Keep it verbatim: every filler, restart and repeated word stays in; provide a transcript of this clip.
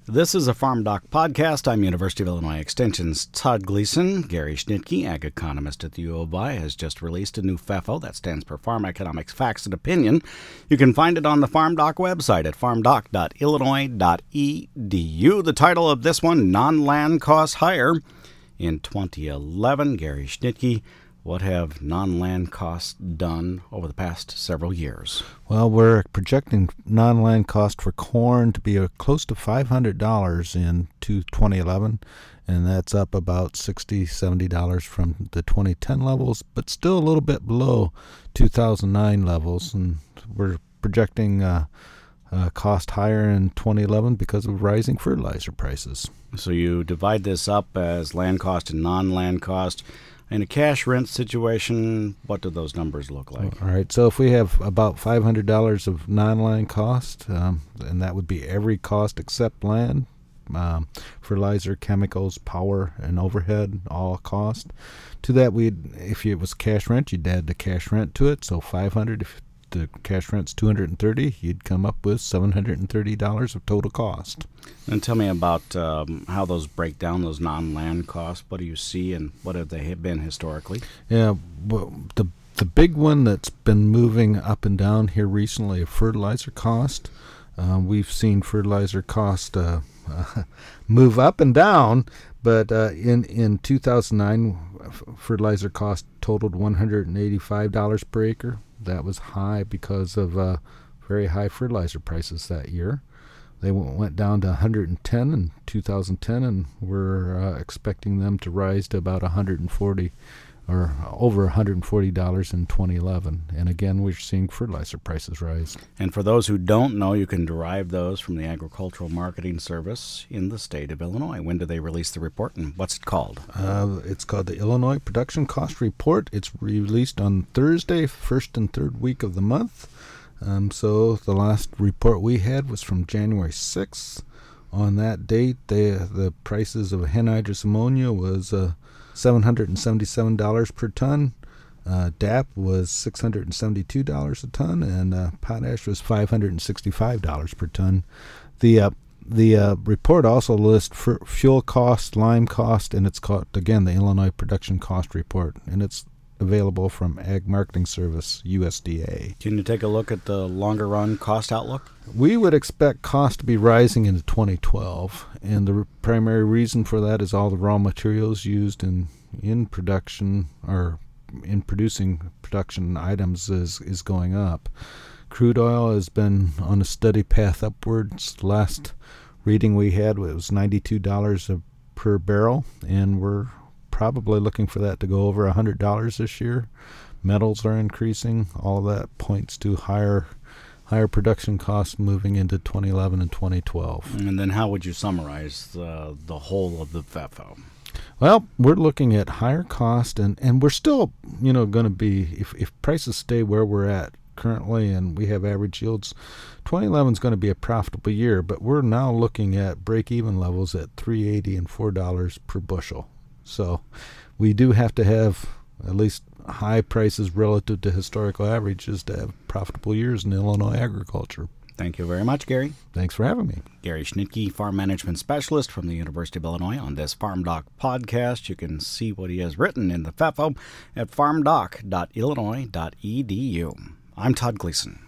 This is a Farm Doc podcast. I'm University of Illinois Extension's Todd Gleason. Gary Schnitke, ag economist at the U of I, has just released a new F E F O, that stands for Farm Economics Facts and Opinion. You can find it on the Farm Doc website at farm doc dot illinois dot e d u. The title of this one, Non-Land Costs Higher. In twenty eleven, Gary Schnitke, what have non-land costs done over the past several years? Well, we're projecting non-land cost for corn to be close to five hundred dollars in twenty eleven, and that's up about sixty dollars, seventy dollars from the twenty ten levels, but still a little bit below two thousand nine levels. And we're projecting uh, uh, cost higher in twenty eleven because of rising fertilizer prices. So you divide this up as land cost and non-land cost. In a cash rent situation, what do those numbers look like? All right, so if we have about five hundred dollars of non-land cost, um, and that would be every cost except land, um, fertilizer, chemicals, power, and overhead, all cost. To that, we'd if it was cash rent, you'd add the cash rent to it, so five hundred dollars. If the cash rent's two hundred thirty dollars, you'd come up with seven hundred thirty dollars of total cost. And tell me about um, how those break down, those non-land costs. What do you see, and what have they been historically? Yeah, well, the the big one that's been moving up and down here recently is fertilizer cost. Uh, we've seen fertilizer cost uh, uh, move up and down, but uh, in, in two thousand nine, fertilizer cost totaled one hundred eighty-five dollars per acre. That was high because of uh, very high fertilizer prices that year. They went, went down to one hundred ten in two thousand ten, and we're uh, expecting them to rise to about one hundred forty or over one hundred forty dollars in twenty eleven. And again, we're seeing fertilizer prices rise. And for those who don't know, you can derive those from the Agricultural Marketing Service in the state of Illinois. When do they release the report, and what's it called? Uh, it's called the Illinois Production Cost Report. It's released on Thursday, first and third week of the month. Um, so the last report we had was from January sixth. On that date, they, the prices of anhydrous ammonia was uh, seven hundred seventy-seven dollars per ton. Uh, D A P was six hundred seventy-two dollars a ton, and uh, potash was five hundred sixty-five dollars per ton. The uh, the uh, report also lists f- fuel cost, lime cost, and it's called, again, the Illinois Production Cost Report, and it's available from Ag Marketing Service, U S D A. Can you take a look at the longer run cost outlook? We would expect cost to be rising into twenty twelve, and the r- primary reason for that is all the raw materials used in, in production or in producing production items is, is going up. Crude oil has been on a steady path upwards. Last reading we had was ninety-two dollars a, per barrel, and we're probably looking for that to go over one hundred dollars this year. Metals are increasing. All of that points to higher higher production costs moving into twenty eleven and twenty twelve. And then how would you summarize the, the whole of the F E F O? Well, we're looking at higher cost, and, and we're still, you know, going to be, if, if prices stay where we're at currently and we have average yields, twenty eleven is going to be a profitable year, but we're now looking at break-even levels at three eighty and four dollars per bushel. So we do have to have at least high prices relative to historical averages to have profitable years in Illinois agriculture. Thank you very much, Gary. Thanks for having me. Gary Schnitke, Farm Management Specialist from the University of Illinois, on this Farm Doc podcast. You can see what he has written in the F E F O at farm doc dot illinois dot e d u. I'm Todd Gleason.